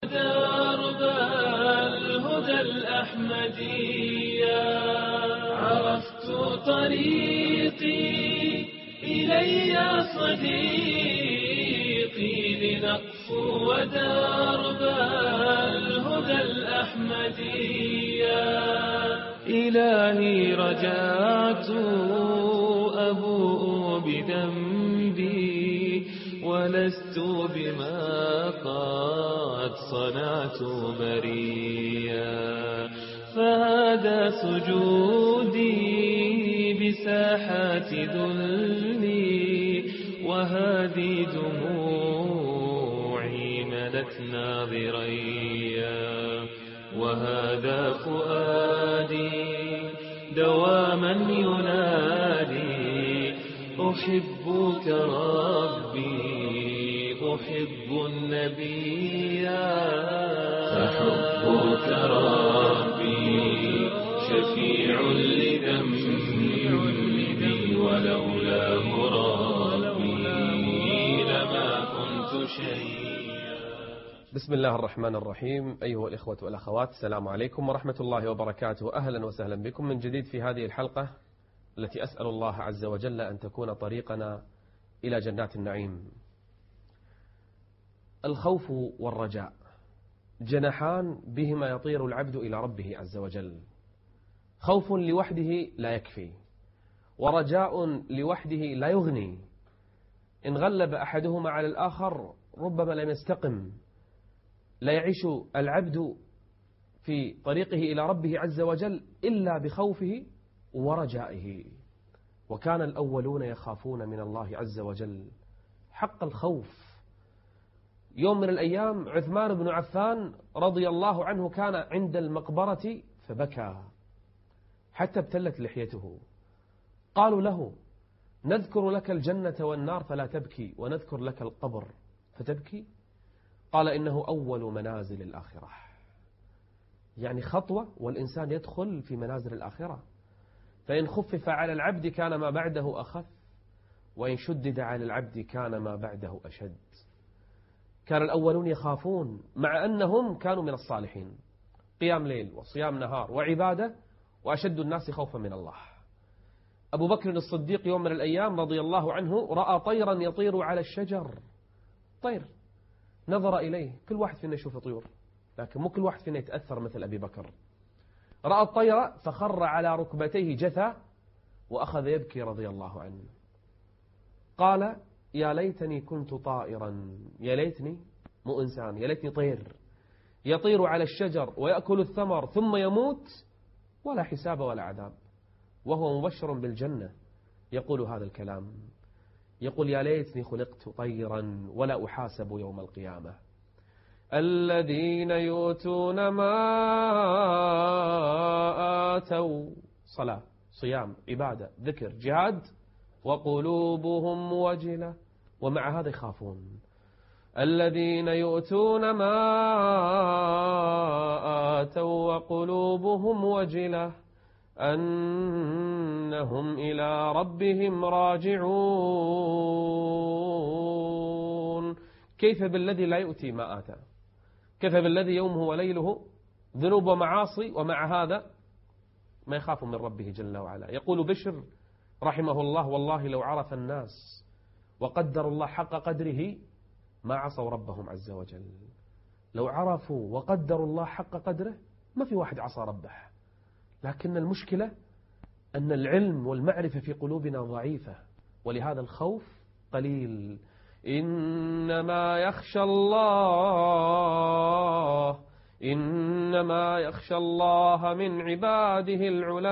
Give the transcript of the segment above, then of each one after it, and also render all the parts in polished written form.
درب الهدى الأحمدية عرفت طريقي إلي صديقي لنقفو درب الهدى الأحمدية إلهي رجعت أبوء بذنبي ولست بما قد صنعت بريا فهذا سجودي بساحات ذلي وهذه دموعي ملت ناظريا وهذا فؤادي دواما ينادي أحبك ربي أحب النبي فحبك ربي شفيع لذنبي ولولاه ربي لما كنت شيئا. بسم الله الرحمن الرحيم. أيها الإخوة والأخوات، السلام عليكم ورحمة الله وبركاته. أهلا وسهلا بكم من جديد في هذه الحلقة التي أسأل الله عز وجل أن تكون طريقنا إلى جنات النعيم. الخوف والرجاء جناحان بهما يطير العبد إلى ربه عز وجل. خوف لوحده لا يكفي، ورجاء لوحده لا يغني. إن غلب أحدهما على الآخر ربما لم يستقم. لا يعيش العبد في طريقه إلى ربه عز وجل إلا بخوفه ورجائه. وكان الأولون يخافون من الله عز وجل حق الخوف. يوم من الأيام عثمان بن عفان رضي الله عنه كان عند المقبرة فبكى حتى ابتلت لحيته. قالوا له: نذكر لك الجنة والنار فلا تبكي، ونذكر لك القبر فتبكي؟ قال: إنه أول منازل الآخرة. يعني خطوة والإنسان يدخل في منازل الآخرة. فإن خفف على العبد كان ما بعده أخف، وإن شدد على العبد كان ما بعده أشد. كان الأولون يخافون مع أنهم كانوا من الصالحين، قيام ليل وصيام نهار وعبادة، وأشد الناس خوفا من الله. أبو بكر الصديق يوم من الأيام رضي الله عنه رأى طيرا يطير على الشجر. طير، نظر إليه. كل واحد فينا يشوف طيور، لكن مو كل واحد فينا يتأثر مثل أبي بكر. رأى الطير فخر على ركبتيه جثى وأخذ يبكي رضي الله عنه. قال: يا ليتني كنت طائرا، يا ليتني مو إنسان، يا ليتني طير يطير على الشجر ويأكل الثمر ثم يموت ولا حساب ولا عذاب، وهو مبشر بالجنة. يقول هذا الكلام، يقول: يا ليتني خلقت طيرا ولا أحاسب يوم القيامة. الذين يؤتون ما آتوا، صلاة صيام عبادة ذكر جهاد، وقلوبهم وجلة، ومع هذا يخافون. الذين يؤتون ما آتوا وقلوبهم وجلة أنهم إلى ربهم راجعون. كيف بالذي لا يؤتي ما آتى؟ كيف بالذي يومه وليله ذنوب ومعاصي، ومع هذا ما يخاف من ربه جل وعلا. يقول بشر رحمه الله: والله لو عرف الناس وقدروا الله حق قدره ما عصوا ربهم عز وجل. لو عرفوا وقدروا الله حق قدره ما في واحد عصى ربه. لكن المشكلة أن العلم والمعرفة في قلوبنا ضعيفة، ولهذا الخوف قليل. إنما يخشى الله من عباده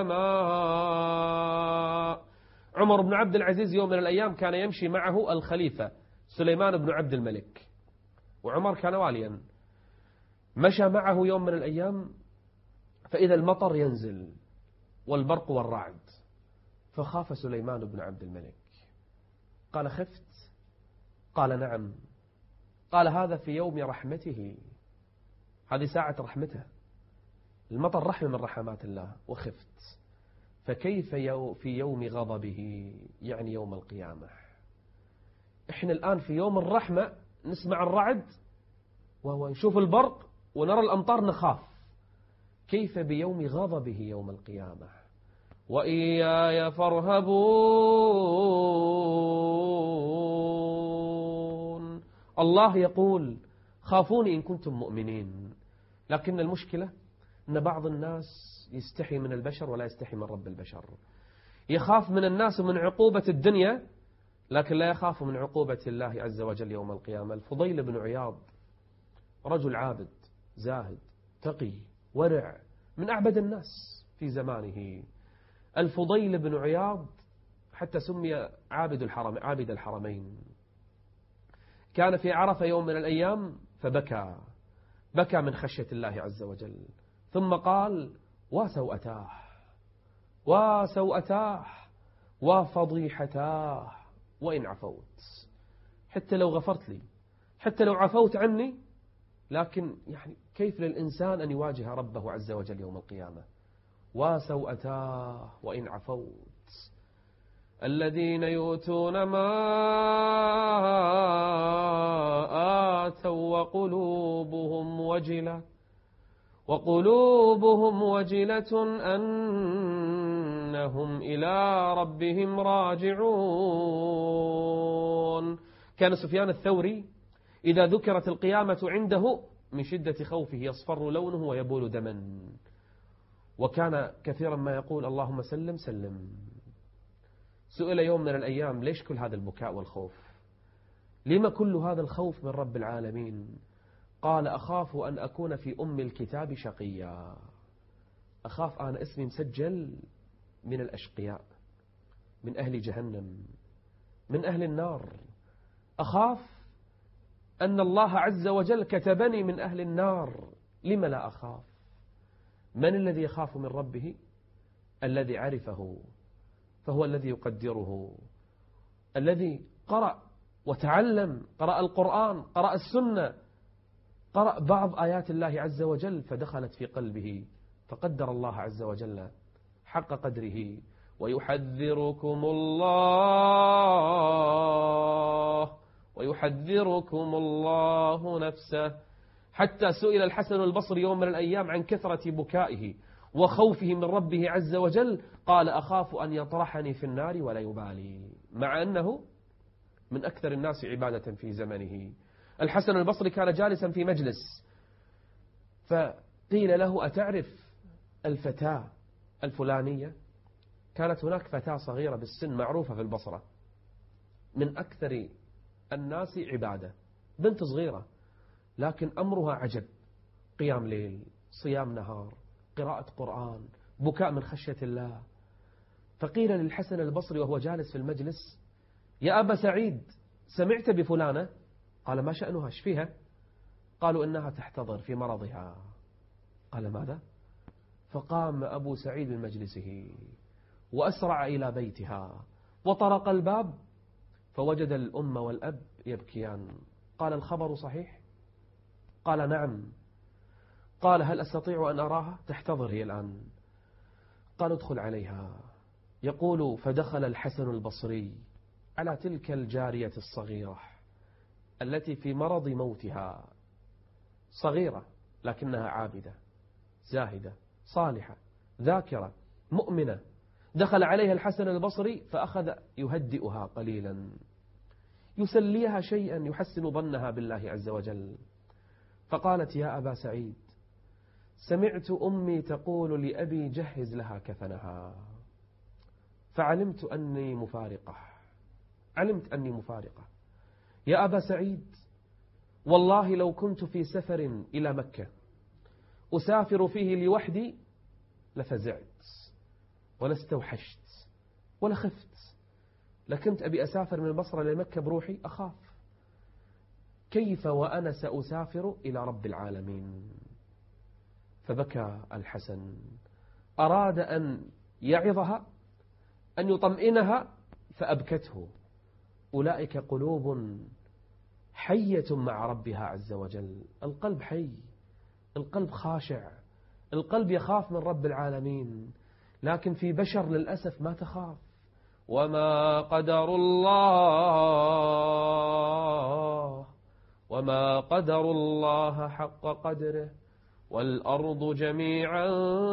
العلماء. عمر بن عبد العزيز يوم من الأيام كان يمشي معه الخليفة سليمان بن عبد الملك، وعمر كان واليا. مشى معه يوم من الأيام فإذا المطر ينزل والبرق والرعد، فخاف سليمان بن عبد الملك. قال: خفت؟ قال: نعم. قال: هذا في يوم رحمته، هذه ساعة رحمته، المطر رحمة من رحمات الله، وخفت. فكيف في يوم غضبه، يعني يوم القيامة. احنا الآن في يوم الرحمة نسمع الرعد ونشوف البرق ونرى الأمطار نخاف، كيف بيوم غضبه يوم القيامة؟ وإياي فارهبون. الله يقول خافوني إن كنتم مؤمنين، لكن المشكلة أن بعض الناس يستحي من البشر ولا يستحي من رب البشر، يخاف من الناس ومن عقوبة الدنيا، لكن لا يخاف من عقوبة الله عز وجل يوم القيامة. الفضيل بن عياض رجل عابد زاهد تقي ورع، من أعبد الناس في زمانه. الفضيل بن عياض حتى سمي عابد الحرمين. كان في عرفة يوم من الأيام فبكى، بكى من خشية الله عز وجل، ثم قال وسوءتاه وسوءتاه وفضيحتاه وإن عفوت، حتى لو غفرت لي، حتى لو عفوت عني، لكن يعني كيف للإنسان أن يواجه ربه عز وجل يوم القيامة؟ وسوءتاه وإن عفوت. الذين يؤتون ما آتوا وقلوبهم وجلة أنهم إلى ربهم راجعون. كان سفيان الثوري إذا ذكرت القيامة عنده من شدة خوفه يصفر لونه ويبول دما، وكان كثيرا ما يقول اللهم سلم سلم. سئل يوم من الأيام ليش كل هذا البكاء والخوف؟ لما كل هذا الخوف من رب العالمين؟ قال أخاف أن أكون في أم الكتاب شقيا، أخاف أنا اسمي مسجل من الأشقياء، من أهل جهنم، من أهل النار. أخاف أن الله عز وجل كتبني من أهل النار. لم لا أخاف؟ من الذي يخاف من ربه؟ الذي عرفه فهو الذي يقدره، الذي قرأ وتعلم، قرأ القرآن، قرأ السنة، قرأ بعض آيات الله عز وجل فدخلت في قلبه، فقدر الله عز وجل حق قدره. ويحذركم الله نفسه. حتى سئل الحسن البصري يوم من الأيام عن كثرة بكائه وخوفه من ربه عز وجل، قال أخاف أن يطرحني في النار ولا يبالي، مع أنه من أكثر الناس عبادة في زمنه. الحسن البصري كان جالسا في مجلس، فقيل له أتعرف الفتاة الفلانية؟ كانت هناك فتاة صغيرة بالسن معروفة في البصرة، من أكثر الناس عبادة، بنت صغيرة لكن أمرها عجب، قيام ليل، صيام نهار، قراءة قرآن، بكاء من خشية الله. فقيل للحسن البصري وهو جالس في المجلس يا أبا سعيد سمعت بفلانة؟ قال ما شأنها؟ ايش فيها؟ قالوا إنها تحتضر في مرضها. قال ماذا؟ فقام أبو سعيد من مجلسه وأسرع إلى بيتها وطرق الباب فوجد الأم والأب يبكيان. قال الخبر صحيح؟ قال نعم. قال هل أستطيع أن أراها؟ تحتضر هي الآن. قال ادخل عليها. يقول فدخل الحسن البصري على تلك الجارية الصغيرة التي في مرض موتها، صغيرة لكنها عابدة زاهدة صالحة ذاكرة مؤمنة. دخل عليها الحسن البصري فأخذ يهدئها قليلا، يسليها شيئا يحسن ظنها بالله عز وجل. فقالت يا أبا سعيد سمعت أمي تقول لأبي جهز لها كفنها، فعلمت أني مفارقة، علمت أني مفارقة. يا أبا سعيد والله لو كنت في سفر إلى مكة أسافر فيه لوحدي لفزعت ولاستوحشت ولخفت، لكنت أبي أسافر من البصرة لمكة بروحي أخاف، كيف وأنا سأسافر إلى رب العالمين؟ فبكى الحسن، أراد أن يعظها أن يطمئنها فأبكته. أولئك قلوب حية مع ربها عز وجل، القلب حي، القلب خاشع، القلب يخاف من رب العالمين، لكن في بشر للأسف ما تخاف. وما قدر الله وما قدروا الله حق قدره والأرض جميعا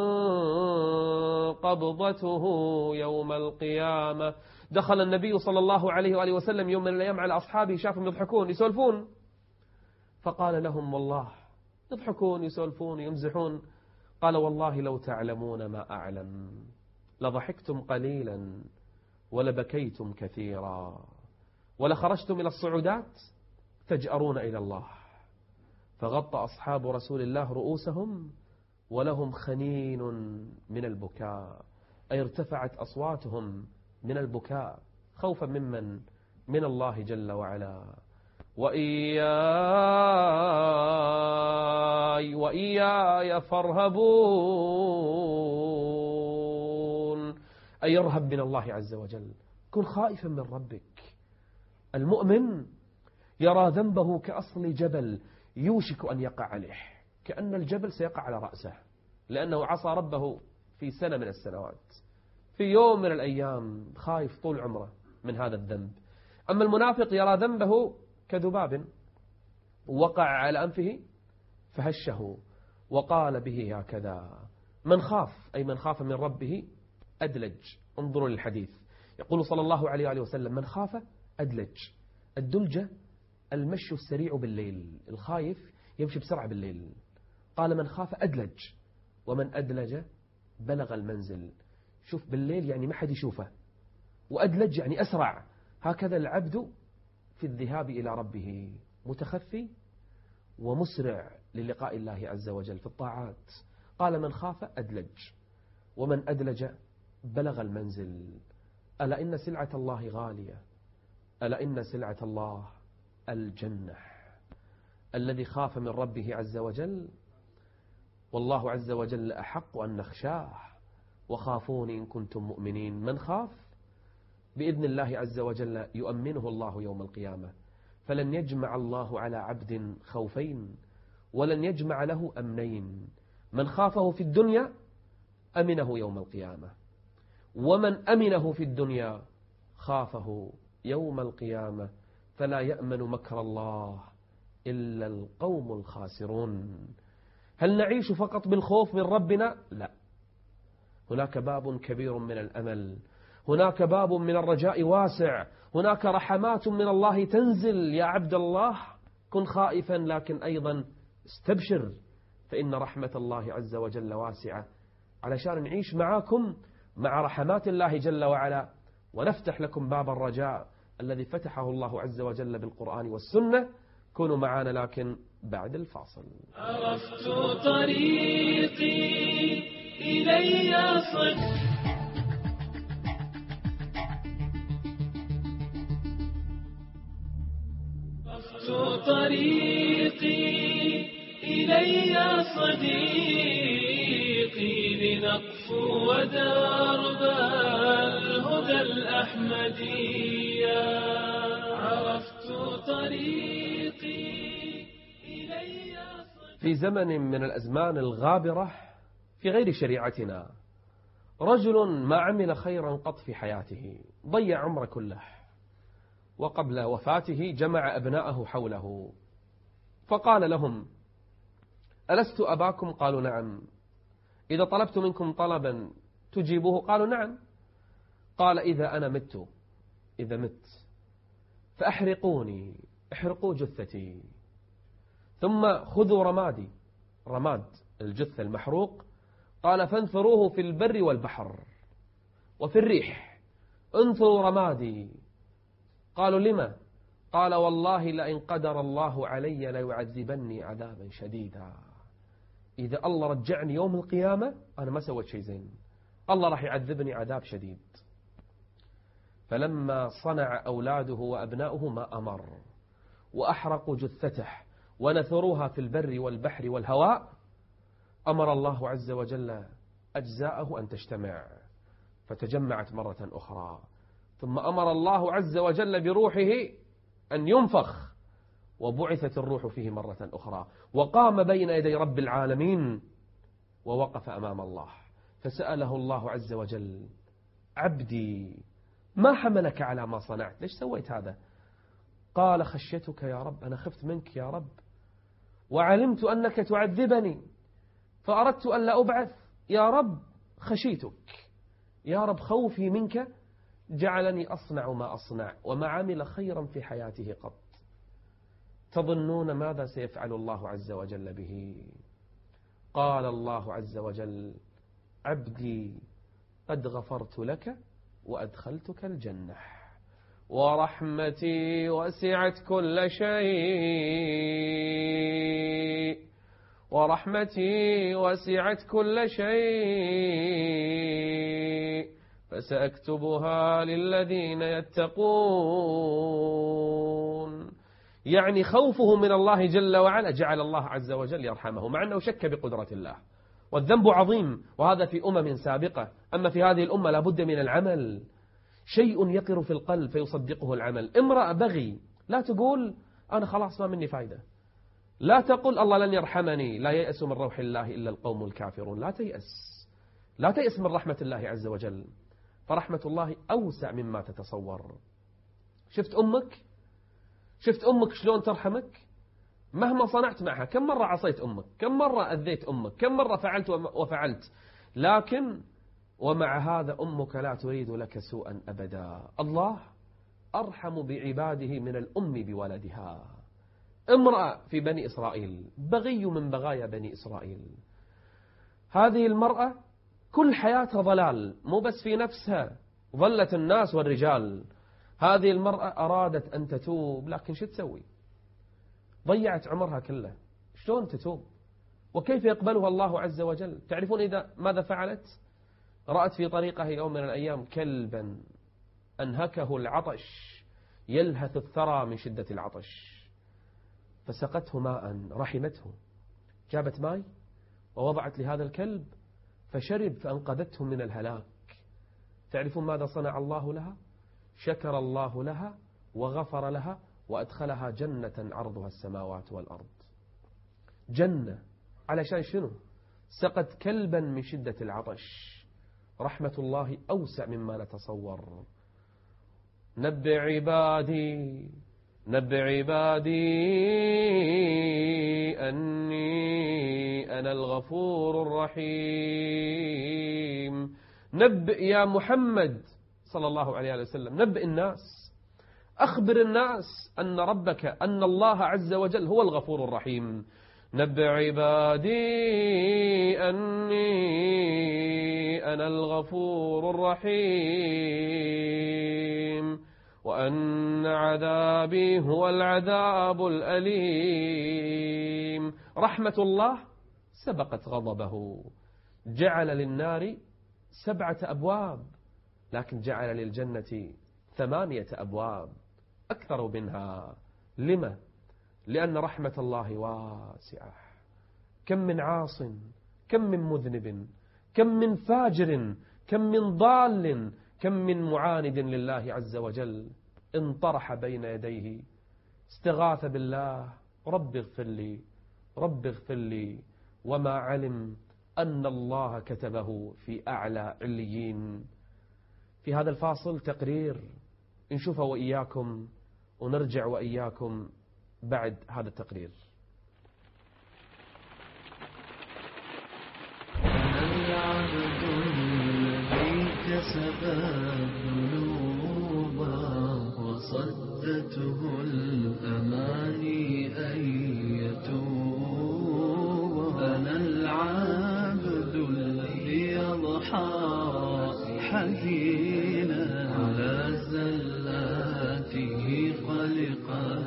قبضته يوم القيامة. دخل النبي صلى الله عليه وآله وسلم يوم من الأيام على أصحابه، شافهم يضحكون يسولفون، فقال لهم والله يضحكون يسولفون يمزحون، قال والله لو تعلمون ما أعلم لضحكتم قليلا ولبكيتم كثيرا ولخرجتم إلى الصعودات تجأرون إلى الله. فغطى أصحاب رسول الله رؤوسهم ولهم خنين من البكاء، أي ارتفعت أصواتهم من البكاء خوفا ممن؟ من الله جل وعلا. وإياي فارهبون، أي يرهب من الله عز وجل، كن خائفا من ربك. المؤمن يرى ذنبه كأصل جبل يوشك أن يقع عليه، كأن الجبل سيقع على رأسه، لأنه عصى ربه في سنة من السنوات، في يوم من الأيام خايف طول عمره من هذا الذنب. أما المنافق يرى ذنبه كذباب وقع على أنفه فهشه وقال به هكذا. من خاف، أي من خاف من ربه أدلج. انظروا للحديث، يقول صلى الله عليه وآله وسلم من خاف أدلج. الدلجة المشي السريع بالليل، الخايف يمشي بسرعة بالليل. قال من خاف أدلج، ومن أدلج بلغ المنزل. شوف بالليل يعني ما حد يشوفه، وأدلج يعني أسرع. هكذا العبد في الذهاب إلى ربه متخفي ومسرع للقاء الله عز وجل في الطاعات. قال من خاف أدلج، ومن أدلج بلغ المنزل. ألا إن سلعة الله غالية، ألا إن سلعة الله الجنة. الذي خاف من ربه عز وجل والله عز وجل أحق أن نخشاه، وخافوني إن كنتم مؤمنين. من خاف بإذن الله عز وجل يؤمنه الله يوم القيامة، فلن يجمع الله على عبد خوفين ولن يجمع له أمنين. من خافه في الدنيا أمنه يوم القيامة، ومن أمنه في الدنيا خافه يوم القيامة. فلا يأمن مكر الله إلا القوم الخاسرون. هل نعيش فقط بالخوف من ربنا؟ لا، هناك باب كبير من الأمل، هناك باب من الرجاء واسع، هناك رحمات من الله تنزل. يا عبد الله كن خائفا لكن أيضا استبشر، فإن رحمة الله عز وجل واسعة، علشان نعيش معاكم مع رحمات الله جل وعلا، ونفتح لكم باب الرجاء الذي فتحه الله عز وجل بالقرآن والسنة. كونوا معنا لكن بعد الفاصل. عرفت طريقي إلي صد، عرفت طريقي إلي صديقي، لنقفو درب الهدى الأحمدية. عرفت طريقي إلي صديقي. في زمن من الأزمان الغابرة في غير شريعتنا، رجل ما عمل خيرا قط في حياته، ضيع عمره كله، وقبل وفاته جمع أبناءه حوله فقال لهم ألست أباكم؟ قالوا نعم. إذا طلبت منكم طلبا تجيبوه؟ قالوا نعم. قال إذا أنا مت، إذا مت فأحرقوني، احرقوا جثتي، ثم خذوا رمادي، رماد الجثة المحروق، قال فانثروه في البر والبحر وفي الريح، انثروا رمادي. قالوا لما؟ قال والله لئن قدر الله علي ليعذبني عذابا شديدا. إذا الله رجعني يوم القيامة أنا ما سويت شيء زين، الله راح يعذبني عذاب شديد. فلما صنع أولاده وأبناؤه ما أمر، وأحرقوا جثته ونثروها في البر والبحر والهواء، أمر الله عز وجل أجزاءه أن تجتمع، فتجمعت مرة أخرى. ثم أمر الله عز وجل بروحه أن ينفخ، وبعثت الروح فيه مرة أخرى، وقام بين يدي رب العالمين ووقف أمام الله، فسأله الله عز وجل عبدي ما حملك على ما صنعت؟ ليش سويت هذا؟ قال خشيتك يا رب، أنا خفت منك يا رب، وعلمت أنك تعذبني فأردت أن لا أبعث يا رب، خشيتك يا رب، خوفي منك جعلني أصنع ما أصنع، وما عمل خيرا في حياته قط. تظنون ماذا سيفعل الله عز وجل به؟ قال الله عز وجل: عبدي قد غفرت لك وأدخلتك الجنة، ورحمتي وسعت كل شيء، ورحمتي وسعت كل شيء، فسأكتبها للذين يتقون. يعني خوفه من الله جل وعلا جعل الله عز وجل يرحمه، مع أنه شك بقدرة الله، والذنب عظيم، وهذا في أمم سابقة. أما في هذه الأمة لابد من العمل، شيء يقر في القلب فيصدقه العمل. امرأة بغي لا تقول أنا خلاص ما مني فايدة، لا تقل الله لن يرحمني، لا ييأس من روح الله إلا القوم الكافرون. لا تيأس، لا تيأس من رحمة الله عز وجل، فرحمة الله أوسع مما تتصور. شفت أمك شلون ترحمك؟ مهما صنعت معها، كم مرة عصيت أمك، كم مرة أذيت أمك، كم مرة فعلت وفعلت، لكن ومع هذا أمك لا تريد لك سوءا أبدا. الله أرحم بعباده من الأم بولدها. امرأة في بني إسرائيل، بغي من بغايا بني إسرائيل، هذه المرأة كل حياتها ضلال، مو بس في نفسها، ظلت الناس والرجال. هذه المرأة أرادت أن تتوب، لكن شو تسوي؟ ضيعت عمرها كله. شلون تتوب؟ وكيف يقبلها الله عز وجل؟ تعرفون إذا ماذا فعلت؟ رأت في طريقها يوم من الأيام كلبا أنهكه العطش يلهث الثرى من شدة العطش، فسقته ماء، رحمته، جابت ماء ووضعت لهذا الكلب فشرب فأنقذته من الهلاك. تعرفون ماذا صنع الله لها؟ شكر الله لها وغفر لها وأدخلها جنة عرضها السماوات والأرض. جنة علشان شنو؟ سقت كلبا من شدة العطش. رحمة الله أوسع مما نتصور. نبئ عبادي أني أنا الغفور الرحيم. نبئ يا محمد صلى الله عليه وسلم، نبئ الناس، أخبر الناس أن ربك، أن الله عز وجل هو الغفور الرحيم. نبئ عبادي أني أنا الغفور الرحيم وأن عذابي هو العذاب الأليم. رحمة الله سبقت غضبه. جعل للنار 7 أبواب، لكن جعل للجنة 8 أبواب، أكثر منها. لما؟ لأن رحمة الله واسعة. كم من عاص، كم من مذنب، كم من فاجر، كم من ضال، كم من معاند لله عز وجل انطرح بين يديه، استغاث بالله: رب اغفر لي، رب اغفر لي، وما علم أن الله كتبه في أعلى عليين. في هذا الفاصل تقرير نشوفه وإياكم، ونرجع وإياكم بعد هذا التقرير. العبد الذي كسب الذنوب وصدته الأماني أن يتوب. أنا العبد الذي يضحى حزينا على زلاته قلقا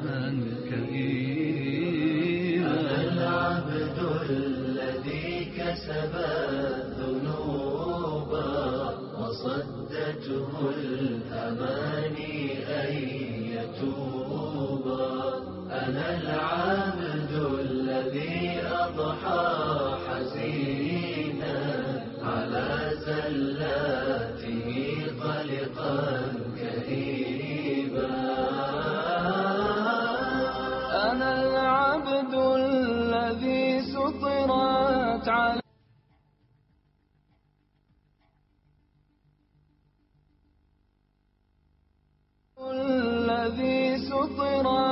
كئيبا. أنا العبد الذي كسب الذنوب وصدته الأماني أن يتوب. أنا العبد الذي أضحى حزينا على زلاته قلقا كئيبا. أنا العبد الذي سطرت على الذي سطرت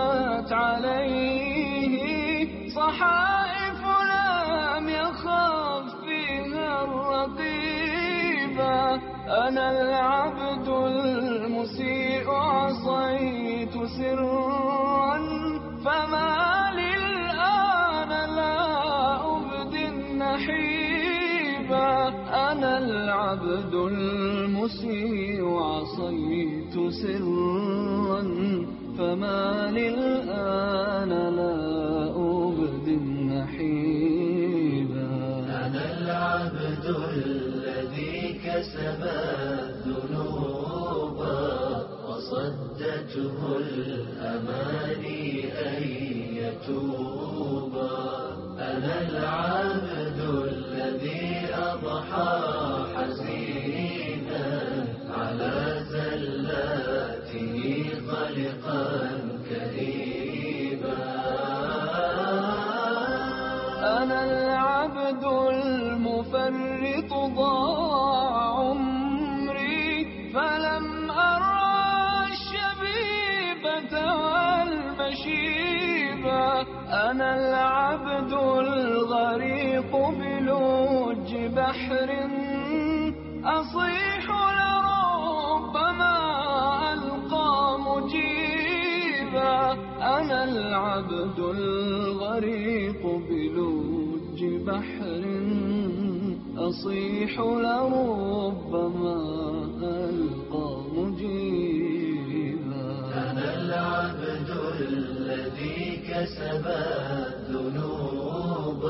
أنا العبد المسيء عصيت سرا، فما لي الآن لا أبدي النحيبا. أنا العبد المسيء عصيت سرا، فما لي الآن لا أبدي النحيبا. أنا العبد الذي كسب الذنوب، وصدته الأماني أن يتوب. أنا العبد الذي أضحى حزينا على زلاته قلقا كئيبا. أنا العبد المفرط ضاع عمري، فلم أرى الشبيبة والمشيبة. أنا العبد الغريق بلوج بحر، أصيح لربما ألقى مجيبا. أنا العبد الغريق بلوج بحر، أصيح لربما ألقى مجيبا. أنا العبد الذي كسب الذنوب،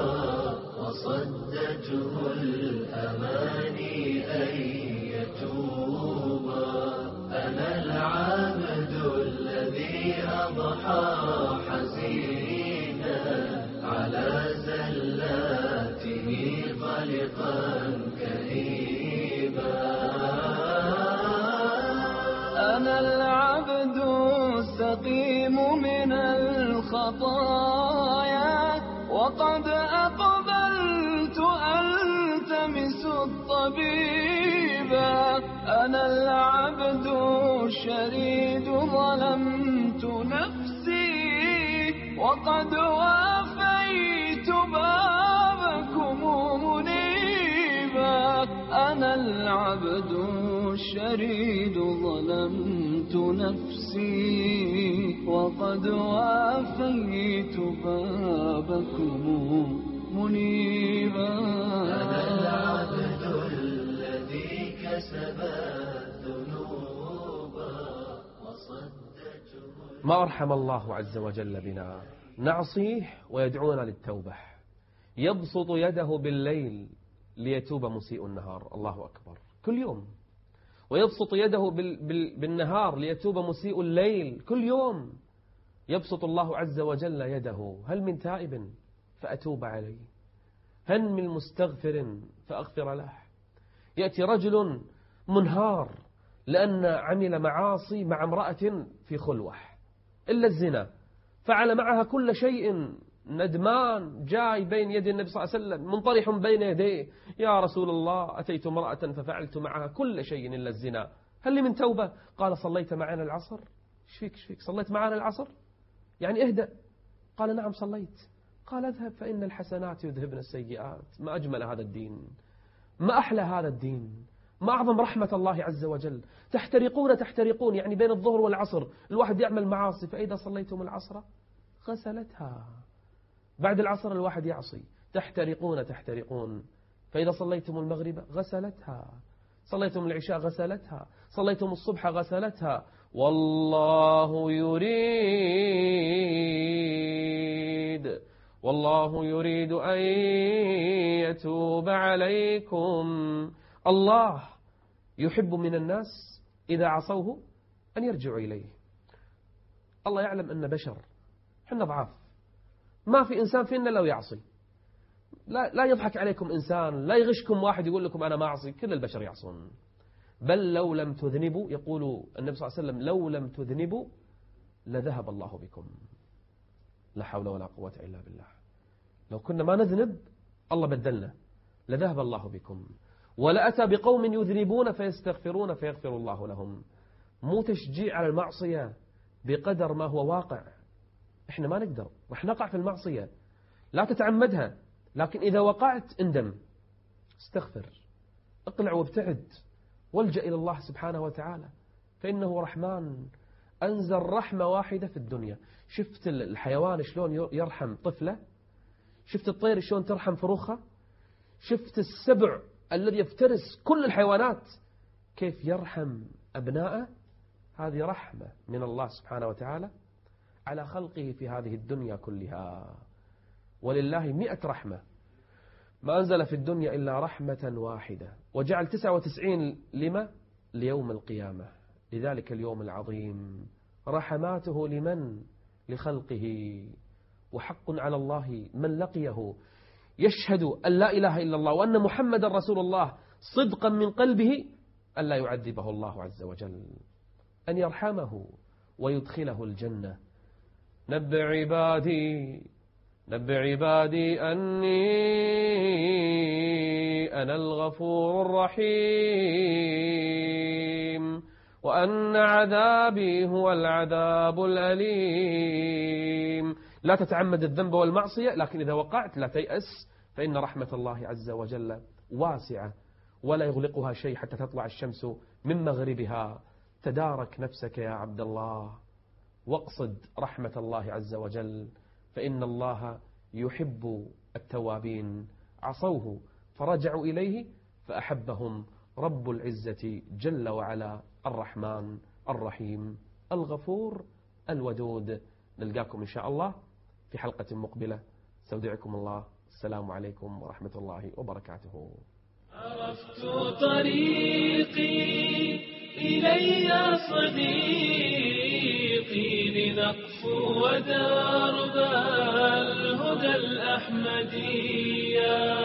وصدته الأماني أن يتوب. أنا العبد الذي أضحى حزينا على زلاته قلقا كئيبا. أنا العبد السقيم من الخطايا، وقد أقبلت ألتمس الطبيبا. أنا العبد الشريد ظلمت نفسي، وقد وافيت بابكم منيبا. أنا العبد الشريد ظلمت نفسي، وقد وافيت بابكم منيبا. أنا العبد الذي كسب الذنوب، وصدته. ما أرحم الله عز وجل بنا، نعصيه ويدعونا للتوبة. يبسط يده بالليل ليتوب مسيء النهار، الله أكبر، كل يوم. ويبسط يده بالنهار ليتوب مسيء الليل، كل يوم. يبسط الله عز وجل يده، هل من تائب فأتوب عليه، هل من مستغفر فأغفر له. يأتي رجل منهار لأن عمل معاصي مع امرأة في خلوة إلا الزنا، فعل معها كل شيء، ندمان، جاي بين يدي النبي صلى الله عليه وسلم، منطرح بين يديه: يا رسول الله، أتيت امرأة ففعلت معها كل شيء إلا الزنا، هل لي من توبة؟ قال: صليت معنا العصر؟ ايش فيك صليت معنا العصر؟ يعني اهدأ. قال: نعم صليت. قال: اذهب فإن الحسنات يذهبن السيئات. ما أجمل هذا الدين، ما أحلى هذا الدين، ما أعظم رحمة الله عز وجل. تحترقون، يعني بين الظهر والعصر الواحد يعمل معاصي، فإذا صليتم العصر غسلتها. بعد العصر الواحد يعصي، تحترقون، فإذا صليتم المغرب غسلتها، صليتم العشاء غسلتها، صليتم الصبح غسلتها. والله يريد أن يتوب عليكم. الله يحب من الناس إذا عصوه أن يرجعوا إليه. الله يعلم أن بشر، حنا ضعاف، ما في إنسان فينا لو يعصي. لا يضحك عليكم إنسان، لا يغشكم واحد يقول لكم أنا ما أعصي، كل البشر يعصون. بل لو لم تذنبوا، يقول النبي صلى الله عليه وسلم: لو لم تذنبوا لذهب الله بكم. لا حول ولا قوة إلا بالله. لو كنا ما نذنب الله بدلنا، لذهب الله بكم. ولأتى بقوم يذنبون فيستغفرون فيغفر الله لهم. مو تشجيع على المعصية بقدر ما هو واقع. إحنا ما نقدر، رح نقع في المعصية، لا تتعمدها، لكن إذا وقعت اندم، استغفر، اقلع وابتعد، والجأ إلى الله سبحانه وتعالى، فإنه رحمن. أنزل رحمة واحدة في الدنيا. شفت الحيوان شلون يرحم طفله؟ شفت الطير شلون ترحم فروخها؟ شفت السبع الذي يفترس كل الحيوانات كيف يرحم أبناءه؟ هذه رحمة من الله سبحانه وتعالى على خلقه في هذه الدنيا كلها. ولله 100 رحمة، ما أنزل في الدنيا إلا رحمة واحدة، وجعل 99 لما؟ ليوم القيامة، لذلك اليوم العظيم. رحماته لمن؟ لخلقه. وحق على الله من لقيه يشهد أن لا إله إلا الله وأن محمد رسول الله صدقا من قلبه أن لا يعذبه الله عز وجل، أن يرحمه ويدخله الجنة. نبئ عبادي أني أنا الغفور الرحيم وأن عذابي هو العذاب الأليم. لا تتعمد الذنب والمعصية، لكن إذا وقعت لا تيأس، فإن رحمة الله عز وجل واسعة ولا يغلقها شيء حتى تطلع الشمس من مغربها. تدارك نفسك يا عبد الله واقصد رحمة الله عز وجل، فإن الله يحب التوابين. عصوه فرجعوا إليه فأحبهم رب العزة جل وعلا، الرحمن الرحيم الغفور الودود. نلقاكم إن شاء الله في حلقة مقبلة. استودعكم الله. السلام عليكم ورحمة الله وبركاته. عرفت طريقي إلي صديقي لنقفو ودرب الهدى الأحمدي.